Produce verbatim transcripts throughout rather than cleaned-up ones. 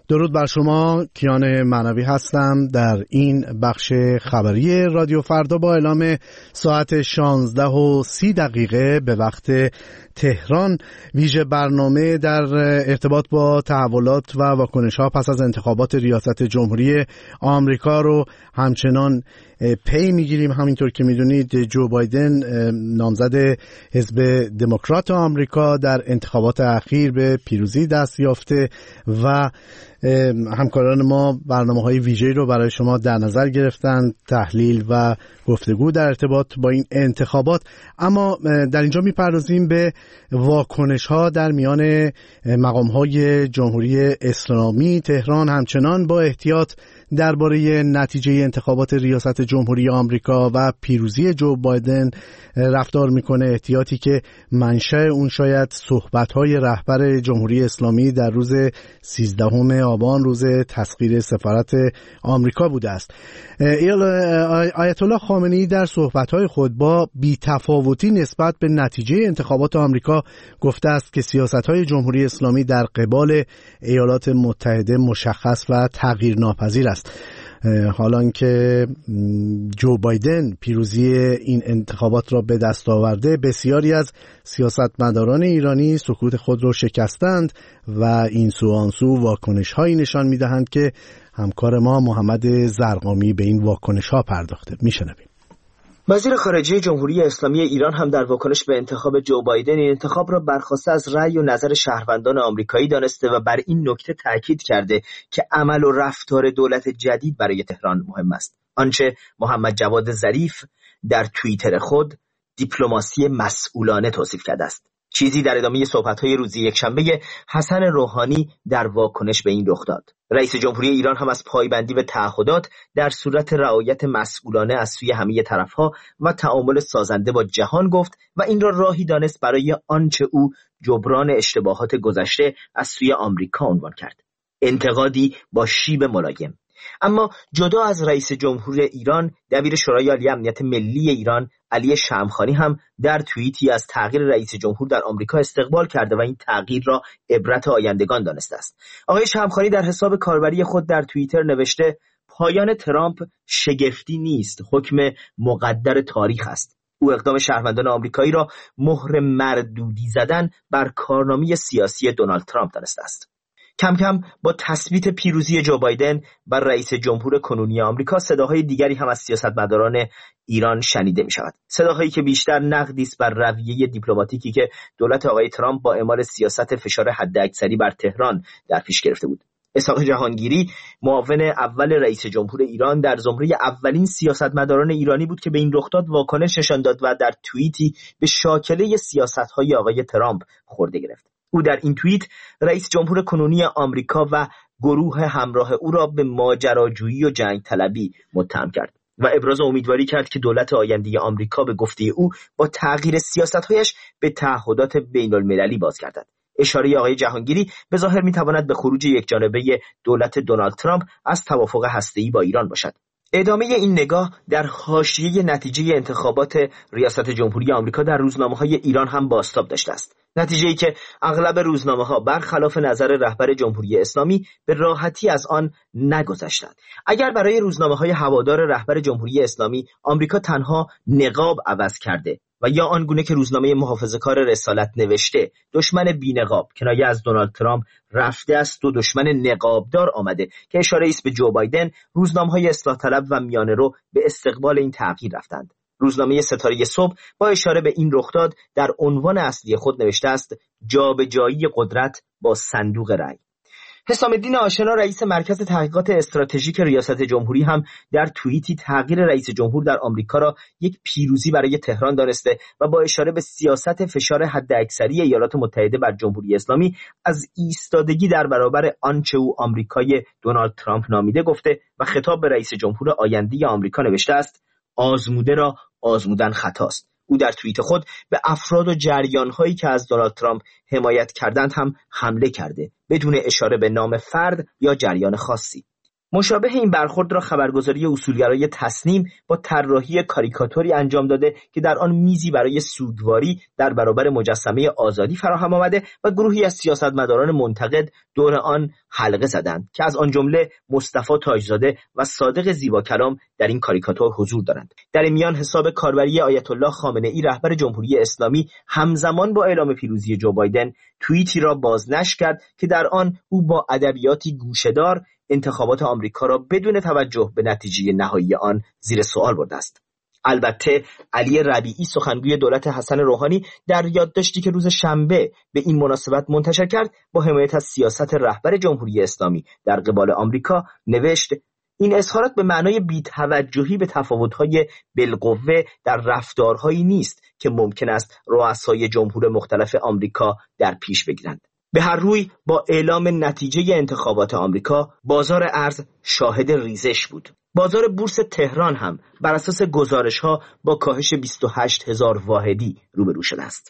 درود بر شما، کیان معنوی هستم در این بخش خبری رادیو فردا با اعلام ساعت شانزده و سی دقیقه به وقت تهران. ویژه برنامه در ارتباط با تحولات و واکنش‌ها پس از انتخابات ریاست جمهوری آمریکا رو همچنان پی میگیریم. همینطور که میدونید جو بایدن نامزد حزب دموکرات آمریکا در انتخابات اخیر به پیروزی دست یافته و همکاران ما برنامه‌های ویژه‌ای رو برای شما در نظر گرفتن، تحلیل و گفتگو در ارتباط با این انتخابات. اما در اینجا میپردازیم به واکنش‌ها در میان مقام‌های جمهوری اسلامی. تهران همچنان با احتیاط درباره نتیجه انتخابات ریاست جمهوری آمریکا و پیروزی جو بایدن رفتار میکنه، احتیاطی که منشأ اون شاید صحبت‌های رهبر جمهوری اسلامی در روز سیزدهم آبان، روز تسخیر سفارت آمریکا بوده است. آیت الله خامنه‌ای در صحبت‌های خود با بی‌تفاوتی نسبت به نتیجه انتخابات آمریکا گفته است که سیاست‌های جمهوری اسلامی در قبال ایالات متحده مشخص و تغییرناپذیر است. حالان که جو بایدن پیروزی این انتخابات را به دست آورده، بسیاری از سیاستمداران ایرانی سکوت خود را شکستند و این سو آن سو واکنش‌هایی نشان می‌دهند که همکار ما محمد زرقامی به این واکنش‌ها پرداخته. میشنویم. وزیر خارجه جمهوری اسلامی ایران هم در واکنش به انتخاب جو بایدن این انتخاب را برخواسته از رأی و نظر شهروندان آمریکایی دانسته و بر این نکته تاکید کرده که عمل و رفتار دولت جدید برای تهران مهم است. آنچه محمد جواد ظریف در توییتر خود دیپلماسی مسئولانه توصیف کرده است. چیزی در ادامه صحبت‌های روز یکشنبه حسن روحانی در واکنش به این رخ داد. رئیس جمهوری ایران هم از پایبندی به تعهدات در صورت رعایت مسئولانه از سوی همه طرف‌ها و تعامل سازنده با جهان گفت و این را راهی دانست برای آنچه او جبران اشتباهات گذشته از سوی آمریکا عنوان کرد. انتقادی با شیب ملایم. اما جدا از رئیس جمهور ایران، دبیر شورای عالی امنیت ملی ایران علی شمخانی هم در توییتی از تغییر رئیس جمهور در آمریکا استقبال کرده و این تغییر را عبرت آیندگان دانسته است. آقای شمخانی در حساب کاربری خود در توییتر نوشته: پایان ترامپ شگفتی نیست، حکم مقدر تاریخ است. او اقدام شهروندان آمریکایی را مهر مردودی زدن بر کارنامه سیاسی دونالد ترامپ دانسته است. کم کم با تثبیت پیروزی جو بایدن بر رئیس جمهور کنونی آمریکا، صداهای دیگری هم از سیاستمداران ایران شنیده می شود. صداهایی که بیشتر نقدی است بر رویه دیپلماتیکی که دولت آقای ترامپ با اعمال سیاست فشار حداکثری بر تهران در پیش گرفته بود. اسحاق جهانگیری، معاون اول رئیس جمهور ایران، در زمره اولین سیاستمداران ایرانی بود که به این رخداد واکنش نشان داد و در توییتی به شاکله سیاست‌های آقای ترامپ خورده گرفت. او در این توییت رئیس جمهور کنونی آمریکا و گروه همراه او را به ماجراجویی و جنگ طلبی متهم کرد و ابراز امیدواری کرد که دولت آینده آمریکا به گفته او با تغییر سیاست‌هایش به تعهدات بین‌المللی بازگردد. اشاره آقای جهانگیری به ظاهر می‌تواند به خروج یکجانبه دولت دونالد ترامپ از توافق هسته‌ای با ایران باشد. ادامه این نگاه در حاشیه نتیجه انتخابات ریاست جمهوری آمریکا در روزنامه‌های ایران هم بازتاب داشته است. نتیجه‌ای که اغلب روزنامه‌ها برخلاف نظر رهبر جمهوری اسلامی به راحتی از آن نگذشتند. اگر برای روزنامه‌های هوادار رهبر جمهوری اسلامی آمریکا تنها نقاب عوض کرده و یا آنگونه که روزنامه محافظه‌کار رسالت نوشته دشمن بی‌نقاب کنایه از دونالد ترامپ رفته است و دشمن نقابدار آمده که اشاره است به جو بایدن، روزنامه‌های اصلاح طلب و میانه‌رو به استقبال این تغییر رفتند. روزنامه ستاره صبح با اشاره به این رخداد در عنوان اصلی خود نوشته است: جابجایی قدرت با صندوق رأی. حسام الدین آشنا، رئیس مرکز تحقیقات استراتژیک ریاست جمهوری، هم در توییتی تغییر رئیس جمهور در آمریکا را یک پیروزی برای تهران دانسته و با اشاره به سیاست فشار حداکثری ایالات متحده بر جمهوری اسلامی از ایستادگی در برابر آنچه او آمریکای دونالد ترامپ نامیده گفته و خطاب به رئیس جمهور آینده آمریکا نوشته است: آزموده را آزمودن خطاست. او در توییت خود به افراد و جریان‌هایی که از دونالد ترامپ حمایت کردند هم حمله کرده، بدون اشاره به نام فرد یا جریان خاصی. مشابه این برخورد را خبرگزاری اصولگرای تصنیم با طراحی کاریکاتوری انجام داده که در آن میزی برای سوگواری در برابر مجسمه آزادی فراهم آمده و گروهی از سیاستمداران منتقد دور آن حلقه زدند که از آن جمله مصطفی تاجزاده و صادق زیباکلام در این کاریکاتور حضور دارند. در این میان حساب کاربری آیت الله خامنه ای رهبر جمهوری اسلامی همزمان با اعلام پیروزی جو بایدن توییتی را بازنشر کرد که در آن او با ادبیاتی گوشه‌دار انتخابات آمریکا را بدون توجه به نتیجه نهایی آن زیر سوال برده است. البته علی ربیعی سخنگوی دولت حسن روحانی در یادداشتی که روز شنبه به این مناسبت منتشر کرد با حمایت از سیاست رهبر جمهوری اسلامی در قبال آمریکا نوشت: این اظهارات به معنای بی‌توجهی به تفاوت‌های بالقوه در رفتارهایی نیست که ممکن است رؤسای جمهور مختلف آمریکا در پیش بگیرند. به هر روی با اعلام نتیجه انتخابات آمریکا بازار ارز شاهد ریزش بود. بازار بورس تهران هم بر اساس گزارش‌ها با کاهش بیست و هشت هزار واحدی روبرو شده است.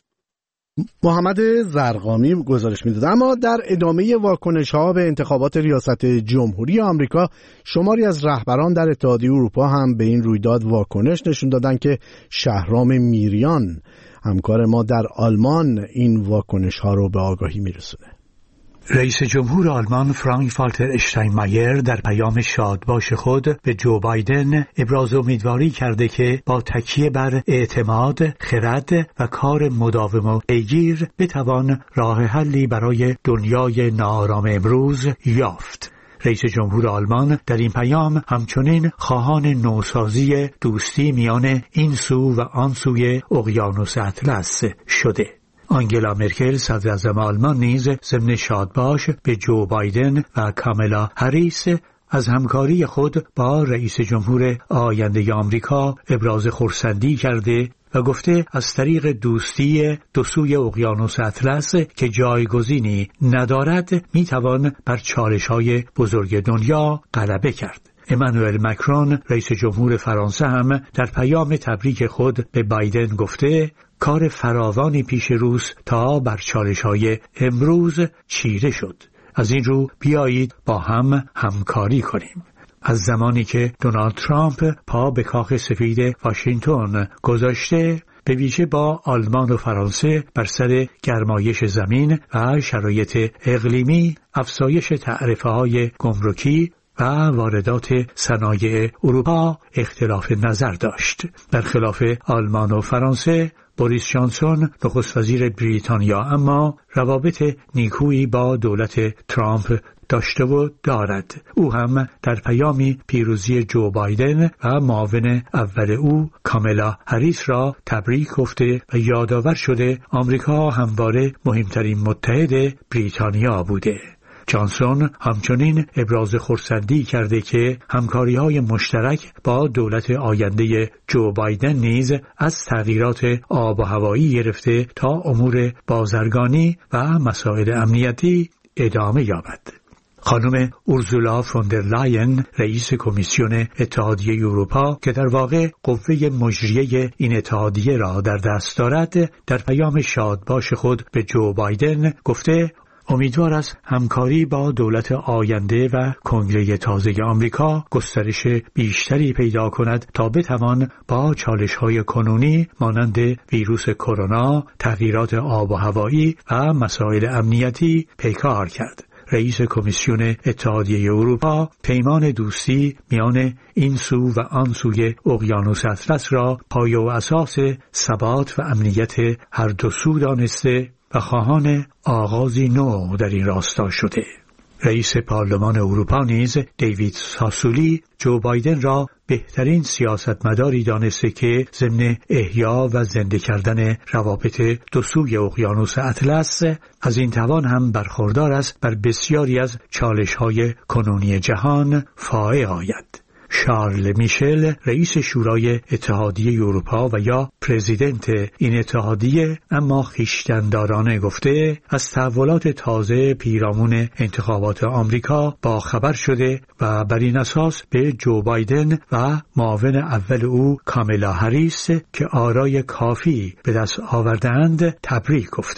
محمد زرقامی گزارش می‌داد. اما در ادامه واکنش‌ها به انتخابات ریاست جمهوری آمریکا، شماری از رهبران در اتحادیه اروپا هم به این رویداد واکنش نشون دادن که شهرام میریان همکار ما در آلمان این واکنش‌ها رو به آگاهی میرسونه. رئیس جمهور آلمان فرانک والتر اشتاینمایر در پیام شادباش خود به جو بایدن ابراز امیدواری کرده که با تکیه بر اعتماد، خرد و کار مداوم و پیگیر بتوان راه حلی برای دنیای ناآرام امروز یافت. رئیس جمهور آلمان در این پیام همچنین خواهان نوسازی دوستی میان این سو و آن سوی اقیانوس اطلس شده. آنگلا مرکل صدراعظم آلمان نیز ضمن شادباش به جو بایدن و کاملا هریس از همکاری خود با رئیس جمهور آینده آمریکا ابراز خرسندی کرده و گفته از طریق دوستی دو سوی اقیانوس اطلس که جایگزینی ندارد میتوان بر چالش‌های بزرگ دنیا غلبه کرد. امانوئل مکرون رئیس جمهور فرانسه هم در پیام تبریک خود به بایدن گفته کار فراوانی پیش روز تا بر چالش‌های امروز چیره شد. از این رو بیایید با هم همکاری کنیم. از زمانی که دونالد ترامپ پا به کاخ سفید واشنگتن گذاشته، به ویژه با آلمان و فرانسه بر سر گرمایش زمین و شرایط اقلیمی، افزایش تعرفه‌های گمرکی و واردات صنایع اروپا اختلاف نظر داشت. برخلاف آلمان و فرانسه، بوریس جانسون نخست وزیر بریتانیا اما روابط نیکویی با دولت ترامپ داشته و دارد. او هم در پیامی پیروزی جو بایدن و معاون اول او کاملا هریس را تبریک گفته و یادآور شده آمریکا همواره مهمترین متحد بریتانیا بوده. جانسون همچنین ابراز خرسندی کرده که همکاری‌های مشترک با دولت آینده جو بایدن نیز از تغییرات آب و هوایی گرفته تا امور بازرگانی و مسائل امنیتی ادامه یابد. خانم اورزولا فوندر لاین رئیس کمیسیون اتحادیه اروپا که در واقع قوه مجریه این اتحادیه را در دست دارد، در پیام شادباش خود به جو بایدن گفته امیدوار است همکاری با دولت آینده و کنگره تازه آمریکا گسترش بیشتری پیدا کند تا بتوان با چالش‌های کنونی مانند ویروس کرونا، تغییرات آب و هوایی و مسائل امنیتی پیکار کرد. رئیس کمیسیون اتحادیه اروپا پیمان دوستی میان این سو و آن سوی اقیانوس اطلس را پایه و اساس ثبات و امنیت هر دو سو دانسته و خواهان آغازی نو در این راستا شده. رئیس پارلمان اروپا نیز دیوید ساسولی جو بایدن را بهترین سیاستمداری دانسته که ضمن احیا و زنده کردن روابط دو سوی اقیانوس اطلس از این توان هم برخوردار است بر بسیاری از چالش‌های کنونی جهان فائق آید. شارل میشل رئیس شورای اتحادیه اروپا و یا پرزیدنت این اتحادیه اما خویشتن‌دارانه گفته از تحولات تازه پیرامون انتخابات آمریکا با خبر شده و بر این اساس به جو بایدن و معاون اول او کاملا هریس که آرای کافی به دست آوردند تبریک گفته.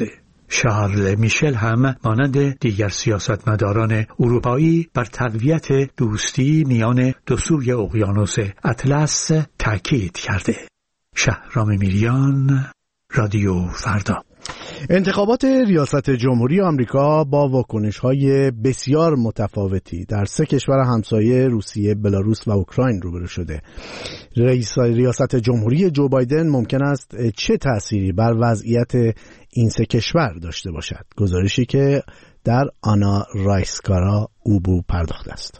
شارل میشل هم مانند دیگر سیاستمداران اروپایی بر تقویت دوستی میان دو سوی اقیانوس اطلس تاکید کرده. شهرام میریان، رادیو فردا. انتخابات ریاست جمهوری آمریکا با واکنش‌های بسیار متفاوتی در سه کشور همسایه روسیه، بلاروس و اوکراین روبرو شده. رئیس ریاست جمهوری جو بایدن ممکن است چه تأثیری بر وضعیت این سه کشور داشته باشد؟ گزارشی که در آنا رایسکارا اوبو پرداخته است.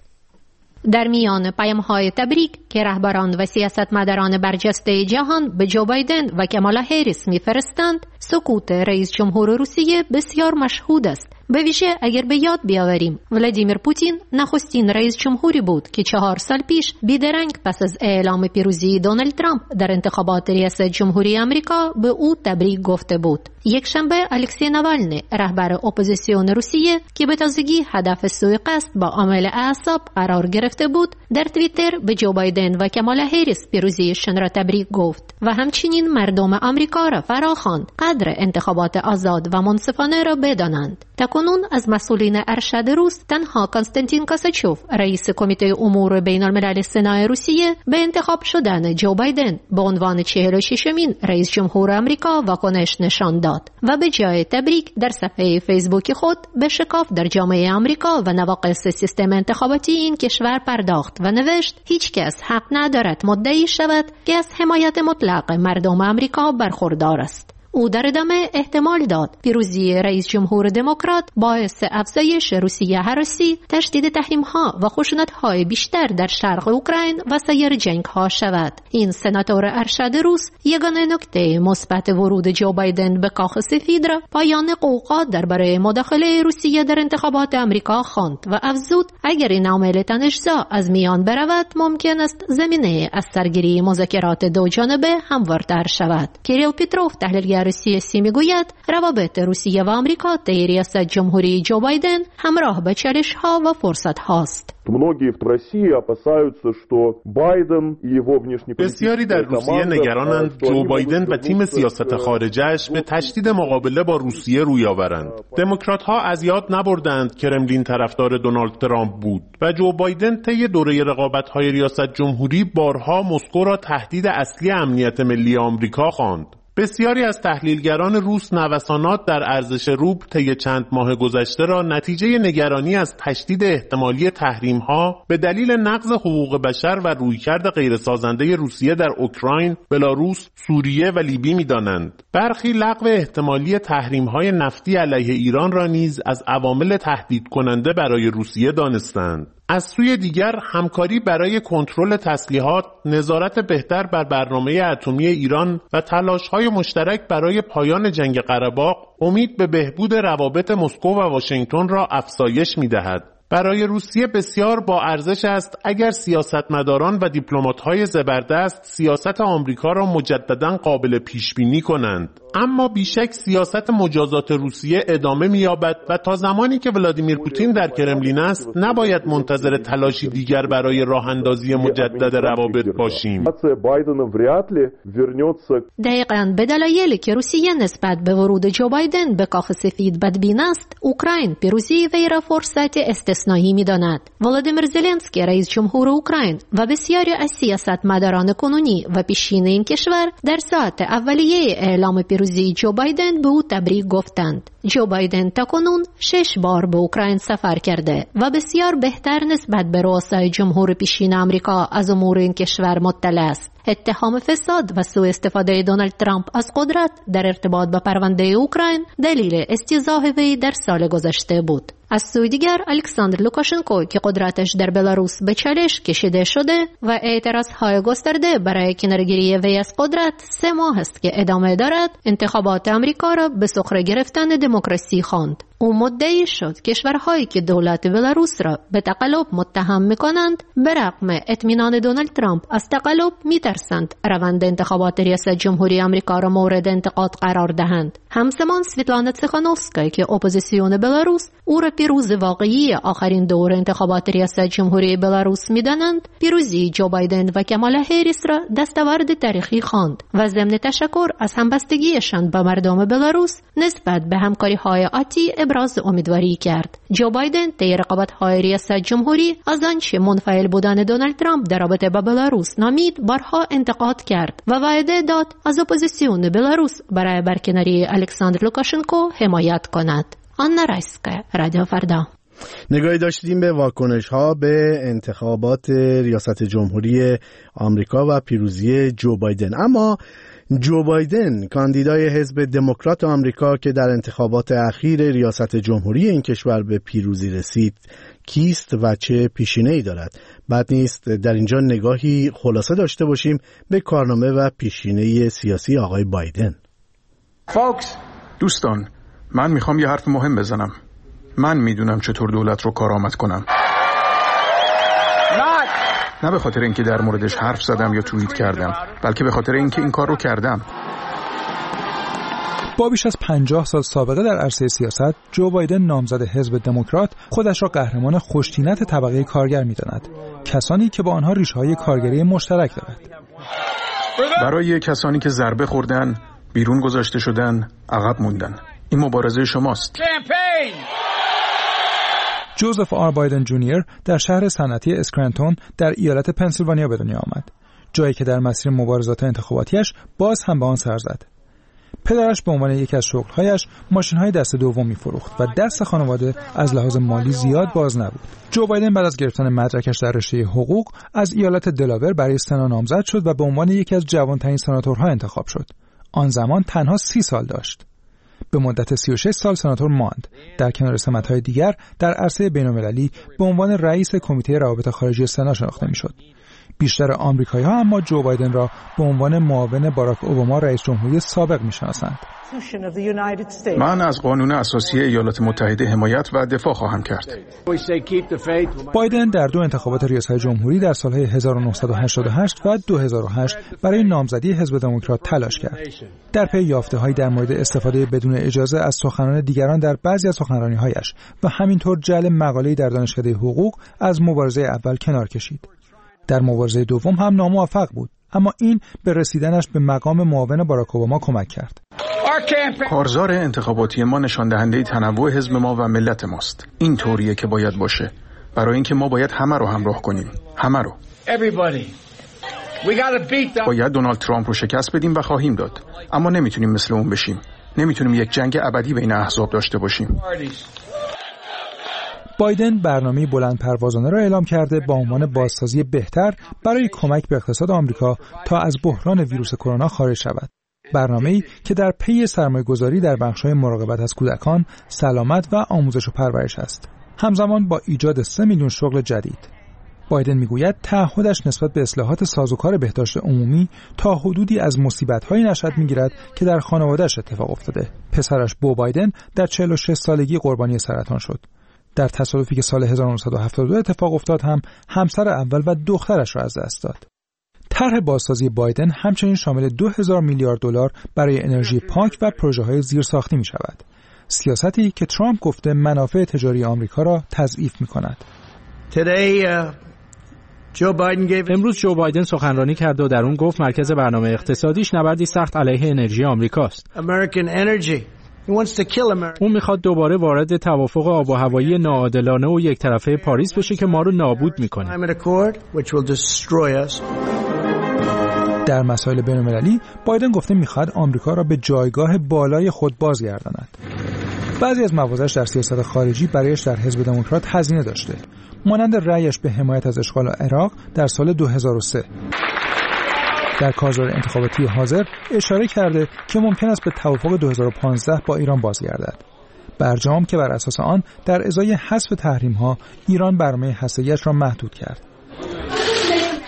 در میان پیام‌های تبریک که رهبران و سیاستمداران برجسته جهان به جو بایدن و کامالا هریس می‌فرستند، سکوت رئیس جمهور روسیه بسیار مشهود است. به ویژه اگر به یاد بیاوریم ولادیمیر پوتین نخستین رئیس جمهوری بود که چهار سال پیش بیدرنگ پس از اعلام پیروزی دونالد ترامپ در انتخابات ریاست جمهوری آمریکا به او تبریک گفته بود. یک شنبه الکسی ناوالنی رهبر اپوزیسیون روسیه که به تازگی هدف سوءقصد با عامل اعصاب قرار گرفته بود، در توییتر به جو بایدن و کامالا هریس پیروزیشان را تبریک گفت و همچنین مردم آمریکا را فراخواند قدر انتخابات آزاد و منصفانه را بدانند. تکنون از مسئولین ارشد روس تنها کنستانتین کاساچوف، رئیس کمیته امور بین الملل سنا روسیه، به انتخاب شدن جو بایدن به عنوان چهل و ششمین رئیس جمهور آمریکا واکنش نشان داد و به جای تبریک در صفحه فیسبوک خود به شکاف در جامعه آمریکا و نواقص سیستم انتخاباتی این کشور پرداخت و نوشت هیچ کس حق ندارد مدعی شود که از حمایت مطلق مردم آمریکا برخوردار است. او در ادامه احتمال داد پیروزی رئیس جمهور دموکرات باعث افزایش روسیه هراسی، تشدید تحریم‌ها و خشونت‌های بیشتر در شرق اوکراین و سایر جنگ‌ها شود. این سناتور ارشد روس یگانه نکته مثبت ورود جو بایدن به کاخ سفید را پایان قوقا درباره مداخله روسیه در انتخابات آمریکا خواند و افزود اگر این عامل تنش‌زا از میان برود ممکن است زمینه از سرگیری مذاکرات دو جانبه هموارتر شود. کیریل پیتروف، تحلیلگر سیاسی، میگوید روابط روسیه و آمریکا در ریاست جمهوری جو بایدن همراه با چالش‌ها و فرصت‌هاست. بسیاری در روسیه نگرانند جو بایدن و تیم سیاست خارجه‌اش به تشدید مقابله با روسیه روی آورند. دموکرات‌ها از یاد نبردند کرملین طرفدار دونالد ترامپ بود و جو بایدن طی دوره رقابت‌های ریاست جمهوری بارها مسکو را تهدید اصلی امنیت ملی آمریکا خواند. بسیاری از تحلیلگران روس نوسانات در ارزش روبل طی چند ماه گذشته را نتیجه نگرانی از تشدید احتمالی تحریم‌ها به دلیل نقض حقوق بشر و رویکرد غیرسازنده روسیه در اوکراین، بلاروس، سوریه و لیبی می‌دانند. برخی لغو احتمالی تحریم‌های نفتی علیه ایران را نیز از عوامل تهدید کننده برای روسیه دانستند. از سوی دیگر همکاری برای کنترل تسلیحات، نظارت بهتر بر برنامه اتمی ایران و تلاش‌های مشترک برای پایان جنگ قره‌باغ امید به بهبود روابط مسکو و واشنگتن را افزایش می‌دهد. برای روسیه بسیار با ارزش است اگر سیاستمداران و دیپلمات‌های زبردست سیاست آمریکا را مجدداً قابل پیش‌بینی کنند. اما بیشک سیاست مجازات روسیه ادامه می‌یابد و تا زمانی که ولادیمیر پوتین در کرملین است نباید منتظر تلاشی دیگر برای راه‌اندازی مجدد روابط باشیم. دقیقاً به دلایلی که روسیه نسبت به ورود جو بایدن به کاخ سفید بدبین است، اوکراین پیروزی وی را فرصت استثنایی می‌داند. ولادیمیر زلنسکی، رئیس جمهور اوکراین و بسیاری از سیاستمداران کنونی و پیشین این کشور در ساعت اولیه اعلام پیروزی جو بایدن به او تبریک گفتند. جو بایدن تاکنون شش بار به اوکراین سفر کرده و بسیار بهتر نسبت به رؤسای جمهور پیشین آمریکا از امور این کشور مطلع است. اتهام فساد و سوء استفاده دونالد ترامپ از قدرت در ارتباط با پرونده اوکراین دلیل استیضاح وی در سال گذشته بود. از سوی دیگر الکساندر لوکاشنکو که قدرتش در بلاروس به چالش کشیده شده و اعتراضهای گسترده برای کنارگیری وی از قدرت سه ماه است که ادامه دارد، انتخابات آمریکا را به سخره گرفتن دموکراسی خواند. او مدعی شد کشورهایی که دولت بلاروس را به تقلب متهم می‌کنند به رغم اطمینان دونالد ترامپ از تقلب می‌ترسند روند انتخابات ریاست جمهوری آمریکا را مورد انتقاد قرار دهند. همزمان سویتلانا تسیخانوفسکا که اپوزیسیون بلاروس او را پیروز واقعی آخرین دور انتخابات ریاست جمهوری بلاروس می‌دانند، پیروزی جو بایدن و کمالا هریس را دستاورد تاریخی خواند و ضمن تشکر از همبستگیشان با مردم بلاروس نسبت به همکاری‌های آتی ابراز امیدواری کرد. جو بایدن طی رقابت‌های ریاست جمهوری از آنچه منفعل بودن دونالد ترامپ در رابطه با بلاروس نامید بارها انتقاد کرد و وعده داد از اپوزیسیون بلاروس برای برکناری الکساندر لوکاشنکو حمایت کند. آنا رایسکا، رادیو فردا. نگاهی داشتیم به واکنش‌ها به انتخابات ریاست جمهوری آمریکا و پیروزی جو بایدن. اما جو بایدن کاندیدای حزب دموکرات آمریکا که در انتخابات اخیر ریاست جمهوری این کشور به پیروزی رسید کیست و چه پیشینه‌ای دارد؟ بد نیست در اینجا نگاهی خلاصه داشته باشیم به کارنامه و پیشینه سیاسی آقای بایدن. فاکس دوستان، من میخوام یه حرف مهم بزنم. من میدونم چطور دولت رو کارآمد کنم. نه به خاطر اینکه در موردش حرف زدم یا توییت کردم، بلکه به خاطر اینکه این کار رو کردم. با بیش از پنجاه سال سابقه در عرصه سیاست، جو بایدن نامزد حزب دموکرات خودش را قهرمان خوش‌طینت طبقه کارگر می‌داند، کسانی که با آنها ریشه‌های کارگری مشترک دارد. برای کسانی که ضربه خوردن، بیرون گذاشته شدن، عقب موندن. این مبارزه شماست. جوزف آر بایدن جونیور در شهر صنعتی اسکرانتون در ایالت پنسیلوانیا به دنیا آمد، جایی که در مسیر مبارزات انتخاباتیش باز هم به آن سر زد. پدرش به عنوان یکی از شغل‌هایش ماشین‌های دست دوم می‌فروخت و دست خانواده از لحاظ مالی زیاد باز نبود. جو بایدن بعد از گرفتن مدرکش در رشته حقوق از ایالت دلاور برای سنا نامزد شد و به عنوان یکی از جوان‌ترین سناتورها انتخاب شد. آن زمان تنها سی سال داشت. به مدت سی و شش سال سناتور ماند. در کنار سمت‌های دیگر در عرصه بین‌المللی به عنوان رئیس کمیته روابط خارجی سنا شناخته می‌شد. بیشتر آمریکایی‌ها اما جو بایدن را به عنوان معاون باراک اوباما رئیس جمهوری سابق می‌شناسند. من از قانون اساسی ایالات متحده حمایت و دفاع خواهم کرد. بایدن در دو انتخابات ریاست جمهوری در سال‌های هزار و نهصد و هشتاد و هشت و دو هزار و هشت برای نامزدی حزب دموکرات تلاش کرد. در پی یافته‌هایی در مورد استفاده بدون اجازه از سخنان دیگران در بعضی از سخنرانی‌هایش و همینطور جعل مقاله‌ای در دانشکده حقوق از مبارزه اول کنار کشید. در مبارزه دوم هم ناموفق بود، اما این به رسیدنش به مقام معاون باراک اوباما کمک کرد. کارزار انتخاباتی ما نشان دهنده تنوع حزب ما و ملت ماست. این طوریه که باید باشه، برای اینکه ما باید همه رو همراه کنیم، همه رو. باید دونالد ترامپ رو شکست بدیم و خواهیم داد، اما نمیتونیم مثل اون بشیم. نمیتونیم یک جنگ ابدی بین احزاب داشته باشیم. بایدن برنامه بلند پروازانه را اعلام کرده با عنوان بازسازی بهتر برای کمک به اقتصاد آمریکا تا از بحران ویروس کرونا خارج شود. برنامه‌ای که در پی سرمایه‌گذاری در بخش‌های مراقبت از کودکان، سلامت و آموزش و پرورش است. همزمان با ایجاد سه میلیون شغل جدید. بایدن میگوید تعهدش نسبت به اصلاحات سازوکار بهداشت عمومی تا حدودی از مصیبت‌هایی نشأت می‌گیرد که در خانواده‌اش اتفاق افتاده. پسرش بو بایدن در چهل و شش سالگی قربانی سرطان شد. در تصادفی که سال هزار و نهصد و هفتاد و دو اتفاق افتاد هم همسر اول و دخترش را از دست داد. طرح بازسازی بایدن همچنین شامل دو هزار میلیارد دلار برای انرژی پاک و پروژه‌های زیرساختی می‌شود. سیاستی که ترامپ گفته منافع تجاری آمریکا را تضعیف می‌کند. امروز جو بایدن سخنرانی کرد و در اون گفت مرکز برنامه اقتصادیش نبردی سخت علیه انرژی آمریکاست. اون میخواد دوباره وارد توافق آب و هوایی ناعادلانه و یک طرفه پاریس بشه که ما رو نابود میکنه. در مسائل بین‌المللی بایدن گفته میخواد آمریکا را به جایگاه بالای خود بازگرداند. بعضی از موازش در سیاست خارجی برایش در حزب دموکرات هزینه داشته، مانند رأیش به حمایت از اشغال عراق در سال دو هزار و سه. در کارزار انتخاباتی حاضر اشاره کرده که ممکن است به توافق دو هزار و پانزده با ایران بازگردد. برجام که بر اساس آن در ازای حذف تحریم‌ها ایران برنامه هسته‌ایش را محدود کرد.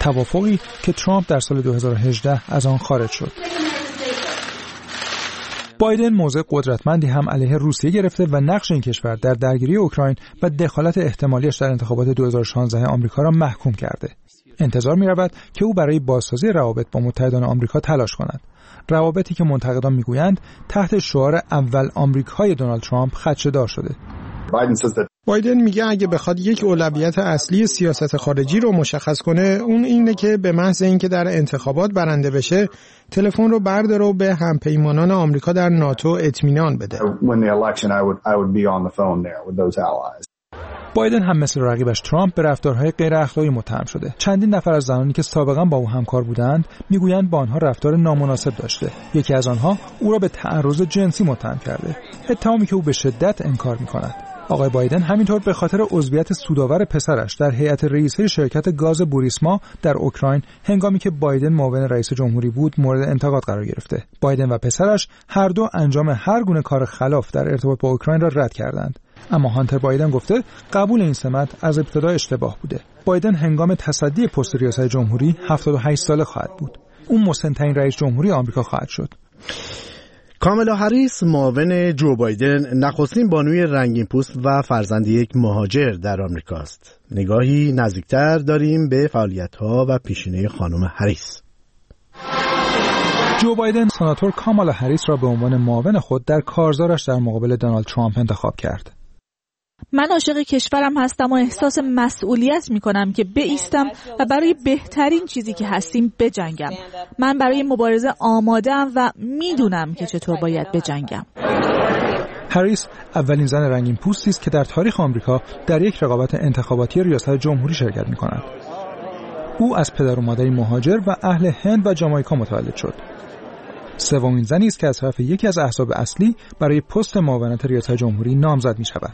توافقی که ترامپ در سال دو هزار و هجده از آن خارج شد. بایدن موضع قدرتمندی هم علیه روسیه گرفته و نقش این کشور در درگیری اوکراین و دخالت احتمالیش در انتخابات دو هزار و شانزده آمریکا را محکوم کرده. انتظار می‌رود که او برای بازسازی روابط با متحدان آمریکا تلاش کند. روابطی که منتقدان میگویند تحت شعار اول آمریکای دونالد ترامپ خدشه‌دار شده. بایدن میگه اگه بخواد یک اولویت اصلی سیاست خارجی رو مشخص کنه، اون اینه که به محض اینکه در انتخابات برنده بشه، تلفن رو برداره و به همپیمانان آمریکا در ناتو اطمینان بده. بایدن هم مثل رقیبش ترامپ به رفتارهای غیر اخلاقی متهم شده. چندین نفر از زنانی که سابقا با او همکار بودند میگویند با آنها رفتار نامناسب داشته. یکی از آنها او را به تعرض جنسی متهم کرده. اتهامی که او به شدت انکار می‌کند. آقای بایدن همینطور به خاطر عضویت سودآور پسرش در هیئت رئیسه شرکت گاز بوریسما در اوکراین هنگامی که بایدن معاون رئیس جمهوری بود مورد انتقاد قرار گرفته. بایدن و پسرش هر دو انجام هر گونه کار خلاف در ارتباط با اوکراین را رد کردند. اما هانتر بایدن گفته قبول این سمت از ابتدا اشتباه بوده. بایدن هنگام تصدی پست ریاست جمهوری هفتاد و هشت ساله خواهد بود. اون مسن‌ترین رئیس جمهوری آمریکا خواهد شد. کامالا هریس معاون جو بایدن نخستین بانوی رنگین پوست و فرزند یک مهاجر در آمریکا است. نگاهی نزدیکتر داریم به فعالیت‌ها و پیشینه خانم هریس. جو بایدن سناتور کامالا هریس را به عنوان معاون خود در کارزارش در مقابل دونالد ترامپ انتخاب کرد. من عاشق کشورم هستم و احساس مسئولیت میکنم که بایستم و برای بهترین چیزی که هستیم بجنگم. من برای مبارزه آماده‌ام و میدونم که چطور باید بجنگم. هریس اولین زن رنگین پوستی است که در تاریخ آمریکا در یک رقابت انتخاباتی ریاست جمهوری شرکت میکند. او از پدر و مادری مهاجر و اهل هند و جامائیکا متولد شد. سومین زنی است که از طرف یکی از احزاب اصلی برای پست معاونت ریاست جمهوری نامزد می شود.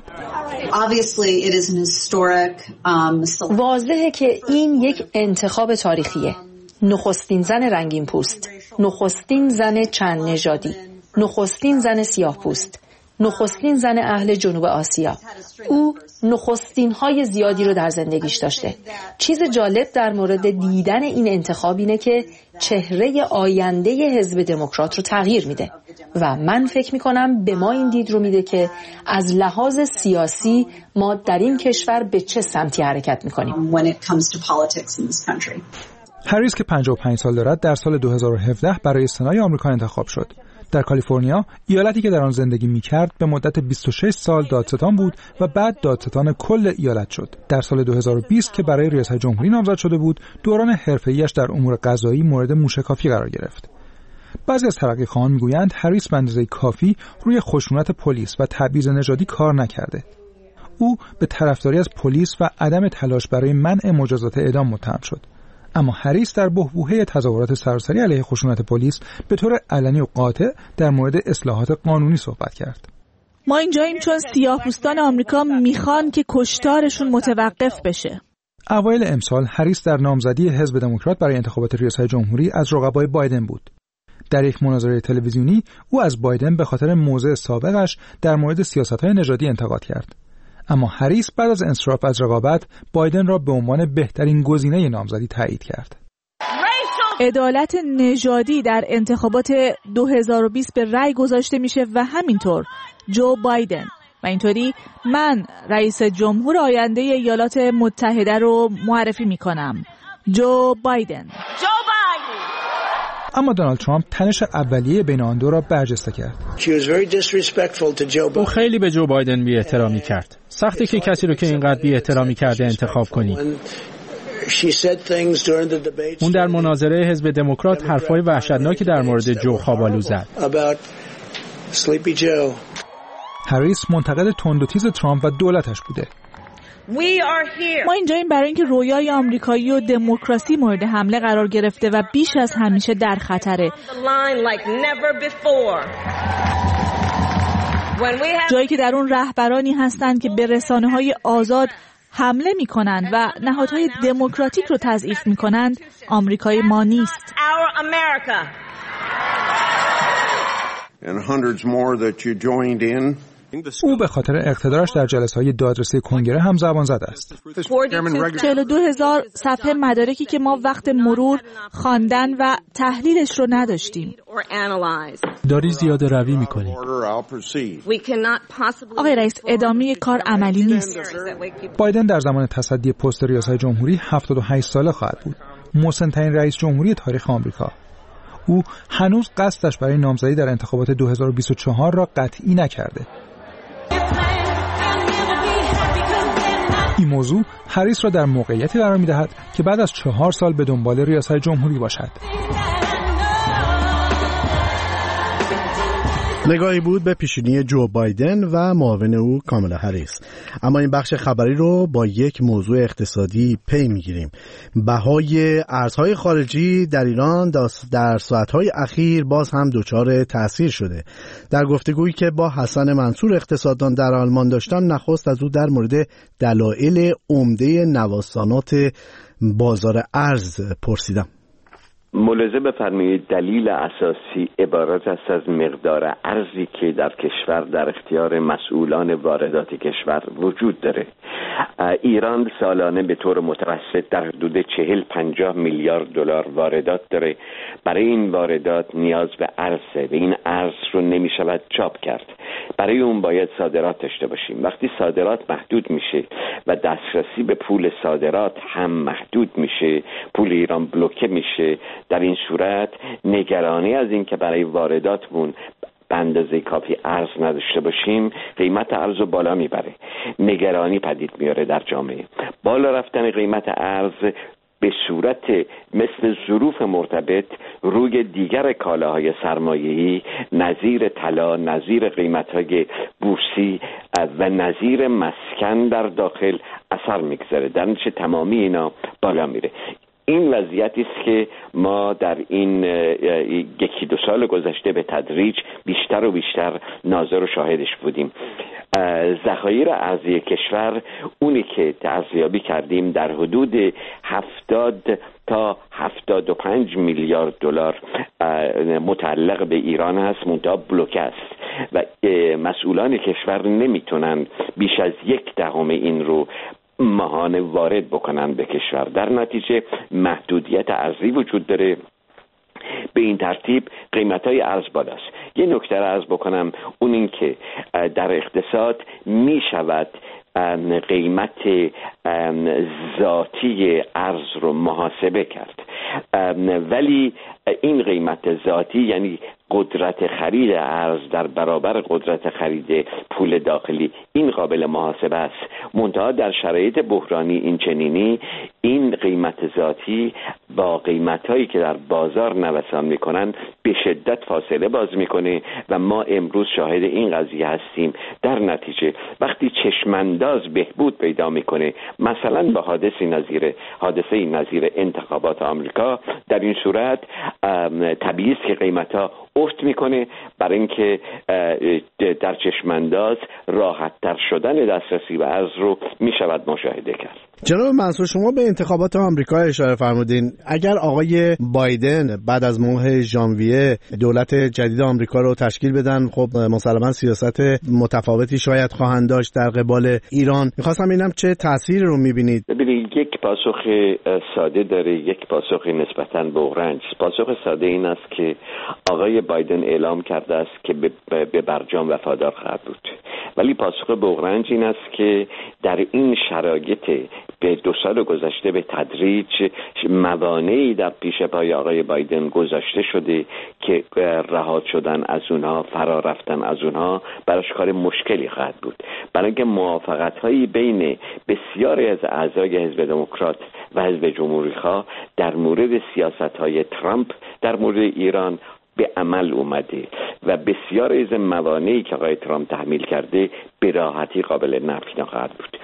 واضحه که این یک انتخاب تاریخیه. نخستین زن رنگین پوست، نخستین زن چند نژادی، نخستین زن سیاه پوست، نخستین زن اهل جنوب آسیا. او نخستین های زیادی رو در زندگیش داشته. چیز جالب در مورد دیدن این انتخاب اینه که چهره آینده حزب دموکرات رو تغییر میده و من فکر میکنم به ما این دید رو میده که از لحاظ سیاسی ما در این کشور به چه سمتی حرکت میکنیم. هریس که پنجاه و پنج سال دارد در سال دو هزار و هفده برای سنای آمریکا انتخاب شد. در کالیفرنیا، ایالتی که در آن زندگی می‌کرد، به مدت بیست و شش سال دادستان بود و بعد دادستان کل ایالت شد. در سال دو هزار و بیست که برای ریاست جمهوری نامزد شده بود، دوران حرفه‌ایش در امور قضایی مورد موشکافی قرار گرفت. بعضی از ترقی‌خواهان می‌گویند هریس به اندازه کافی روی خشونت پلیس و تبعیض نژادی کار نکرده. او به طرفداری از پلیس و عدم تلاش برای منع مجازات اعدام متهم شد. اما هریس در بحبوحه تظاهرات سراسری علیه خشونت پلیس به طور علنی و قاطع در مورد اصلاحات قانونی صحبت کرد. ما اینجاییم چون سیاه‌پوستان آمریکا میخوان که کشتارشون متوقف بشه. اوایل امسال هریس در نامزدی حزب دموکرات برای انتخابات ریاست جمهوری از رقبای بایدن بود. در یک مناظره تلویزیونی او از بایدن به خاطر موضع سابقش در مورد سیاست‌های نژادی انتقاد کرد. اما هریس بعد از انصراف از رقابت بایدن را به عنوان بهترین گزینه نامزدی تایید کرد. عدالت نژادی در انتخابات دو هزار و بیست به رأی گذاشته میشه و همینطور جو بایدن و اینطوری من رئیس جمهور آینده ایالات متحده رو معرفی میکنم، جو بایدن. اما دونالد ترامپ تنش اولیه بین آن دو را برجسته کرد. او خیلی به جو بایدن بی احترامی کرد. سخته که کسی رو که اینقدر بی احترامی کرده انتخاب کنی. اون در مناظره حزب دموکرات حرفای وحشتناکی در مورد جو خوابالو زد. هریس منتقد تند و تیز ترامپ و دولتش بوده. ما اینجاییم برای اینکه رویای آمریکایی و دموکراسی مورد حمله قرار گرفته و بیش از همیشه در خطره. جایی که در اون رهبرانی هستند که به رسانه‌های آزاد حمله می‌کنند و نهادهای دموکراتیک رو تضعیف می‌کنند، آمریکای ما نیست. And hundreds more that you joined in او به خاطر اقتدارش در جلسه‌های دادرسی کنگره هم زبان زده است. چهل و دو هزار صفحه مدارکی که ما وقت مرور خواندن و تحلیلش رو نداشتیم. داری زیاده روی می‌کنی. آقای رئیس، ادامه کار عملی نیست. بایدن در زمان تصدی پست ریاست جمهوری هفتاد و هشت ساله خواهد بود. مسن‌ترین رئیس جمهوری تاریخ آمریکا. او هنوز قصدش برای نامزدی در انتخابات دو هزار و بیست و چهار را قطعی نکرده. این موضوع هریس را در موقعیتی قرار می‌دهد که بعد از چهار سال به دنبال ریاست جمهوری باشد. نگاهی بود به پیشینی جو بایدن و معاون او کامالا هریس. اما این بخش خبری رو با یک موضوع اقتصادی پی میگیریم. بهای ارزهای خارجی در ایران در ساعتهای اخیر باز هم دچار تأثیر شده. در گفتگویی که با حسن منصور اقتصاددان در آلمان داشتم، نخست از او در مورد دلایل عمده نوسانات بازار ارز پرسیدم. ملاحظه بفرمایید دلیل اساسی عبارت است از مقدار ارزی که در کشور در اختیار مسئولان واردات کشور وجود داره. ایران سالانه به طور متوسط در حدود چهل پنجاه میلیارد دلار واردات داره. برای این واردات نیاز به ارزه و این ارز رو نمی شود چاپ کرد. برای اون باید صادرات داشته باشیم. وقتی صادرات محدود میشه و دسترسی به پول صادرات هم محدود میشه، پول ایران بلوکه میشه، در این صورت نگرانی از این که برای وارداتمون به اندازه کافی ارز نداشته باشیم قیمت ارز رو بالا میبره، نگرانی پدید میاره در جامعه. بالا رفتن قیمت ارز به صورت مثل ظروف مرتبط روی دیگر کالاهای سرمایه‌ای نظیر طلا، نظیر قیمت‌های بورسی و نظیر مسکن در داخل اثر میگذاره. در نتیجه تمامی اینا بالا میره. این وضعیتی است که ما در این یکی دو سال گذشته به تدریج بیشتر و بیشتر ناظر و شاهدش بودیم. ذخایر ارزی کشور اونی که ارزیابی کردیم در حدود هفتاد تا هفتاد و پنج میلیارد دلار متعلق به ایران هست، منتها بلوکه است و مسئولان کشور نمیتونن بیش از یک دهم این رو ماهانه وارد بکنن به کشور. در نتیجه محدودیت ارزی وجود داره. به این ترتیب قیمت‌های ارز بالاست. یه نکته را عرض بکنم، اون این که در اقتصاد می شود قیمت ذاتی ارز رو محاسبه کرد، ولی این قیمت ذاتی یعنی قدرت خرید ارز در برابر قدرت خرید پول داخلی، این قابل محاسبه است. منتها در شرایط بحرانی این چنینی این قیمت ذاتی با قیمت‌هایی که در بازار نوسان می‌کنن به شدت فاصله باز می‌کنه و ما امروز شاهد این قضیه هستیم. در نتیجه وقتی چشمانداز بهبود پیدا می‌کنه، مثلا با حادثه نظیر حادثه نظیر انتخابات آمریکا، در این صورت طبیعی است که قیمت‌ها افت میکنه، برای اینکه در چشمانداز راحت‌تر شدن دسترسی به ارز رو میشود مشاهده کرد. جناب منصور، شما به انتخابات آمریکا اشاره فرمودین. اگر آقای بایدن بعد از ماه ژانویه دولت جدید آمریکا رو تشکیل بدن، خب مسلماً سیاست متفاوتی شاید خواهند داشت در قبال ایران. می‌خواستم ببینم چه تأثیری رو می‌بینید. ببینید، یک پاسخ ساده داره، یک پاسخ نسبتاً بحرانج. پاسخ ساده این است که آقای بایدن اعلام کرده است که به برجام وفادار خواهد بود، ولی پاسخ بحرانج این است که در این شرایط به دو سال گذشته به تدریج موانعی در پیش پای آقای بایدن گذاشته شده که رها شدن از اونها، فرار رفتن از اونها براش کار مشکلی خواهد بود. برای اینکه موافقت‌هایی بین بسیاری از اعضای حزب دموکرات و حزب جمهوری‌خواه در مورد سیاست‌های ترامپ در مورد ایران به عمل اومده و بسیار از موانعی که آقای ترامپ تحمیل کرده به راحتی قابل نفی نخواهد بود.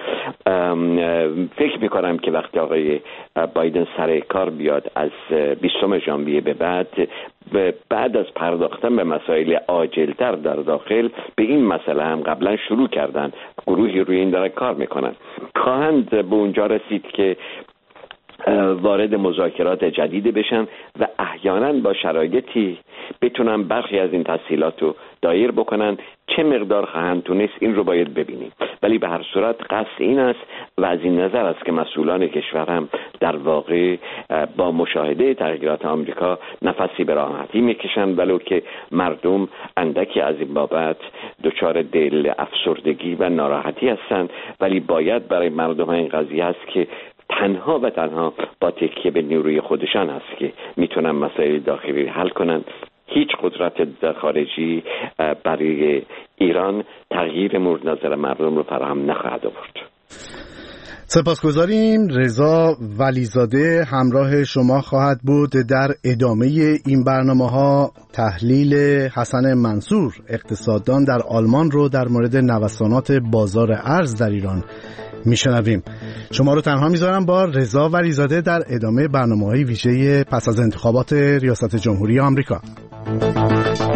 فکر میکنم که وقتی آقای بایدن سر کار بیاد از بیستم ژانویه به بعد بعد از پرداختن به مسائل عاجلتر در داخل، به این مسئله هم قبلا شروع کردن، گروهی روی این داره کار میکنن، خواهند به اونجا رسید که وارد مذاکرات جدید بشن و احیانا با شرایطی بتونن برخی از این تسهیلات رو دایر بکنن. چه مقدار خواهند تونست این رو باید ببینیم، ولی به هر صورت قصد این است و از این نظر است که مسئولان کشور هم در واقع با مشاهده تغییرات آمریکا نفسی به راحتی میکشند، ولو که مردم اندکی از این بابت دچار دل افسردگی و ناراحتی هستند، ولی باید برای مردم این قضیه است که تنها و تنها با تکیه به نیروی خودشان است که میتونن مسائل داخلی حل کنند. هیچ قدرت خارجی برای ایران تغییر مورد نظر مردم رو فراهم نخواهد آورد. سپاسگزاریم. رضا ولیزاده همراه شما خواهد بود در ادامه این برنامه‌ها. تحلیل حسن منصور اقتصاددان در آلمان رو در مورد نوسانات بازار ارز در ایران میشنویم. شما رو تنها میذارم با رضا ولیزاده در ادامه برنامه‌های ویژه پس از انتخابات ریاست جمهوری آمریکا.